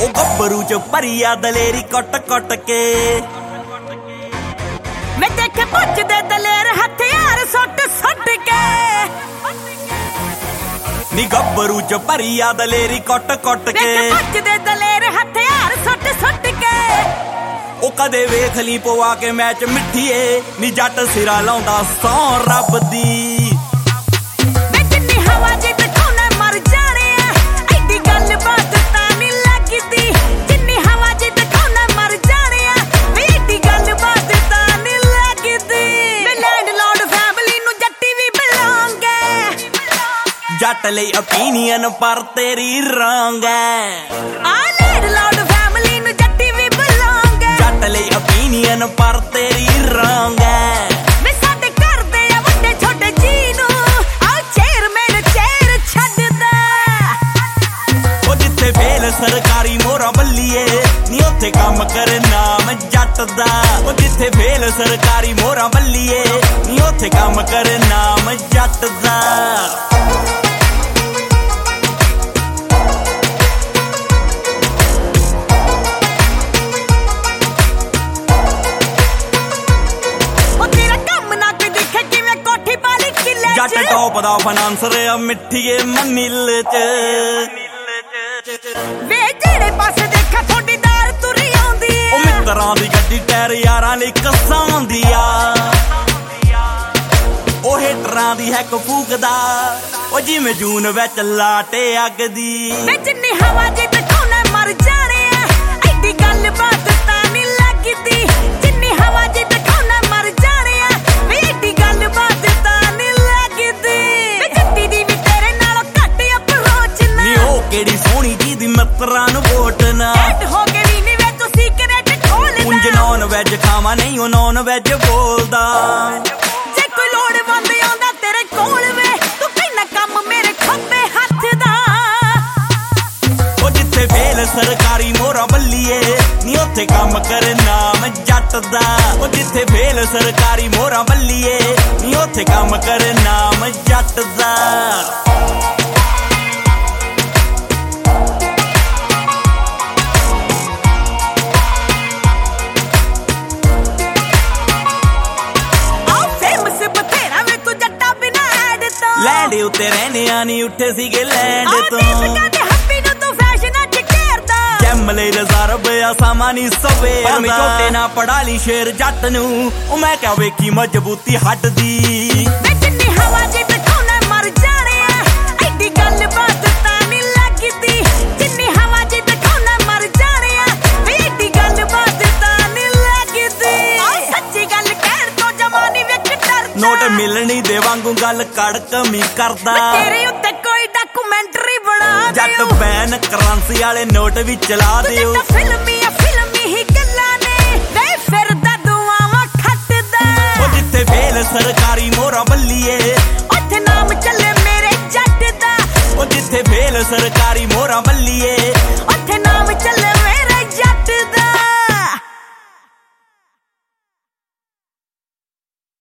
ਗੱਭਰੂ ਚ ਭਰੀ ਆ ਦਲੇਰੀ ਕੁੱਟ ਕੁੱਟ ਕੇ ਮੈਂ ਦੇਖੇ ਭੱਜਦੇ ਦਲੇਰ ਹਥਿਆਰ ਸੁੱਟ ਸੁੱਟ ਕੇ ਨੀ ਗੱਭਰੂ ਚ ਭਰੀ ਆ ਦਲੇਰੀ ਕੁੱਟ ਕੁੱਟ ਕੇ ਭੱਜਦੇ ਦਲੇਰ ਹਥਿਆਰ ਸੁੱਟ ਸੁੱਟ ਕੇ ਉਹ ਕਦੇ ਵੇਖ ਲਈ ਪਵਾ ਕੇ ਮੈਚ ਮਿੱਠੀਏ ਨੀ ਜੱਟ ਸਿਰਾ ਲਾਉਂਦਾ ਸੌ ਰੱਬ ਦੀ ਮੈਂ ਜਿੰਨੀ ਹਵਾ ਚ ਦਿਖਾਉਣਾ ਮਰ ਜਾਣੇ ਆ ਐਡੀ ਗੱਲ ਬਾਤ ਤਾਂ ਨਹੀਂ ਲੱਗਦੀ ਜਿੰਨੀ ਹਵਾ ਚ ਦਿਖਾਉਣਾ ਮਰ ਜਾਣੇ ਆ ਵੀ ਐਡੀ ਗੱਲ ਬਾਤ ਤਾਂ ਨਹੀਂ ਲੱਗਦੀ ਮੈਂ ਲੈਂਡਲੋਰਡ ਫੈਮਿਲੀ ਨੂੰ ਜੱਟੀ ਵੀ ਬਿਲੋਂਗ ਹੈ ਜੱਟ ਲਈ ਓਪੀਨੀਅਨ ਪਰ ਤੇਰੀ ਰੋਂਗ ਹੈ ਆ ਲੈਂਡਲੋਰਡ ਫੈਮਿਲੀ ਨੂੰ ਜੱਟੀ ਵੀ ਬਿਲੋਂਗ ਹੈ ਜੱਟ ਲਈ ਓਪੀਨੀਅਨ ਪਰ ਤੇਰੀ ਰੋਂਗ ਹੈ ਵੇ ਸਾਡੇ ਘਰ ਦੇ ਆ ਵੱਡੇ ਛੋਟੇ ਜੀ ਨੂੰ ਆ ਚੇਅਰਮੈਨ ਚੇਅਰ ਛੱਡਦਾ ਉਹ ਜਿੱਥੇ ਫੇਲ ਸਰਕਾਰੀ ਮੋਹਰਾਂ ਬੱਲੀਏ ਨੀ ਉੱਥੇ ਕੰਮ ਕਰ ਨਾਮ ਜੱਟ ਦਾ ਉਹ ਜਿੱਥੇ ਫੇਲ ਸਰਕਾਰੀ ਮੋਹਰਾਂ ਬੱਲੀਏ ਨੀ ਉੱਥੇ ਕੰਮ ਕਰ ਨਾਮ ਜੱਟ ਦਾ ਜੱਟ ਟੌਪ ਦਾ ਫਾਈਨਾਂਸਰ ਆ ਮਿੱਠੀਏ ਮਨੀਲ ਚ ਵੇ ਜਿਹੜੇ ਪਾਸੇ ਦੇਖਾ ਥੋੜੀ ਦਾਲ ਤੁਰੀ ਆਉਂਦੀ ਏ ਉਹ ਮਿੱਤਰਾਂ ਦੀ ਗੱਡੀ ਟਾਇਰ ਯਾਰਾਂ ਲਈ ਕਸਾਉਂਦੀ ਆ ਉਹ ਹੇਟਰਾਂ ਦੀ ਹੈਕ ਫੂਕਦਾ ਉਹ ਜਿਵੇਂ ਜੂਨ ਵਿੱਚ ਲਾਟੇ ਅੱਗ ਦੀ ਵੇ ਜਿੰਨੀ ਹਵਾ ਚ ਦਿਖਾਉਣਾ ਮਰ ਜਾਣੇ ਆ ਐਡੀ ਗੱਲ ਬਾਤ ਤਾਂ ਨਹੀਂ ਲੱਗਦੀ ਜਿੰਨੀ ਹਵਾ ਚ ਦਿਖਾਉਣਾ ਮਰ ਜਾਣੇ ਆ ਵੇ ਐਡੀ ਗੱਲ ਬਾਤ ਤਾਂ ਨਹੀਂ ਲੱਗਦੀ ਵੇ ਜੱਟੀ ਦੀ ਵੀ ਤੇਰੇ ਨਾਲੋਂ ਘੱਟ ਅਪਰੋਚ ਨਾ ਨੀ ਉਹ ਕਿਹੜੀ ਸੋਹਣੀ ਜੀ ਦੀ ਮਿੱਤਰਾਂ ਨੂੰ ਵੋਟ ਨਾ ਐਡ ਹੋ ਕੇ ਨੀ ਵੇ ਤੂੰ ਸੀਕ੍ਰੇਟ ਖੋਲਦਾ ਉਂਝ ਨੌਨ ਵੈਜ ਖਾਵਾਂ ਨਹੀਂ ਉਹ ਨੌਨ ਵੈਜ ਬੋਲਦਾ ਜੇ ਕੋਈ ਲੋੜਵੰਦ ਆਉਂਦਾ ਤੇਰੇ ਕੋਲ ਵੇ ਤੂੰ ਕਹਿਣਾ ਕੰਮ ਮੇਰੇ ਖੱਬੇ ਹੱਥ ਦਾ ਉਹ ਜਿੱਥੇ ਫੇਲ ਸਰਕਾਰੀ ਮੋਹਰਾਂ ਬੱਲੀਏ ਨੀ ਉੱਥੇ ਕੰਮ ਕਰ ਨਾਮ ਜੱਟ ਦਾ ਉਹ ਜਿੱਥੇ ਫੇਲ ਸਰਕਾਰੀ ਮੋਹਰਾਂ ਬੱਲੀਏ ਨੀ ਉੱਥੇ ਕੰਮ ਕਰ ਨਾਮ ਜੱਟ ਦਾ ਲੈਂਡ ਉੱਤੇ ਰਹਿੰਦੇ ਆ ਨੀ ਉੱਠੇ ਸੀਗੇ ਲੈਂਡ ਤੋਂ ਹੈਪੀ ਨੂੰ ਤੂੰ ਫੈਸ਼ਨਾਂ ਚ ਘੇਰਦਾ ਜੈਮ ਲਈ ਰਿਜ਼ਰਵ ਆ ਸਾਮਾਂ ਨੀ ਸਵੇਰ ਦਾ ਛੋਟੇ ਨਾ ਪੜਾ ਲਈ ਸ਼ੇਰ ਜੱਟ ਨੂੰ ਉਹ ਮੈਂ ਕਿਹਾ ਵੇਖੀ ਮਜ਼ਬੂਤੀ ਹੱਡ ਦੀ ਵੇ ਜਿੰਨੀ ਹਵਾ ਚ ਦਿਖਾਉਣਾ ਮਰ ਜਾਣੇ ਆ ਐਡੀ ਗੱਲ ਬਾਤ ਤਾਂ ਨਹੀਂ ਲੱਗਦੀ ਜਿੰਨੀ ਹਵਾ ਚ ਦਿਖਾਉਣਾ ਮਰ ਜਾਣੇ ਆ ਵੇ ਐਡੀ ਗੱਲ ਬਾਤ ਤਾਂ ਨਹੀਂ ਲੱਗਦੀ ਸੱਚੀ ਗੱਲ ਕਹਿਣ ਤੋਂ ਜਮਾਨੀ ਵਿੱਚ ਡਰਦਾ ਨੋਟ ਮਿਲਣੀ ਦੇ ਵਾਂਗੂ ਗੱਲ ਕੜਕਮੀ ਕਰਦਾ ਤੇਰੇ ਉੱਤੇ ਕੋਈ ਡਾਕੂਮੈਂਟਰੀ ਬਣਾ ਜੱਟ ਬੈਨ ਕਰੰਸੀ ਵਾਲੇ ਨੋਟ ਵੀ ਚਲਾ ਦਿਓ ਫਿਲਮੀ ਹੀ ਗੱਲਾਂ ਨੇ ਵੇ ਫਿਰਦਾ ਦੁਆਵਾਂ ਖੱਟਦਾ ਉਹ ਜਿੱਥੇ ਫੇਲ ਸਰਕਾਰੀ ਮੋਹਰਾਂ ਬੱਲੀਏ ਉੱਥੇ ਨਾਮ ਚੱਲੇ ਮੇਰੇ ਜੱਟ ਦਾ ਉਹ ਜਿੱਥੇ ਫੇਲ ਸਰਕਾਰੀ ਮੋਹਰਾਂ ਬੱਲੀਏ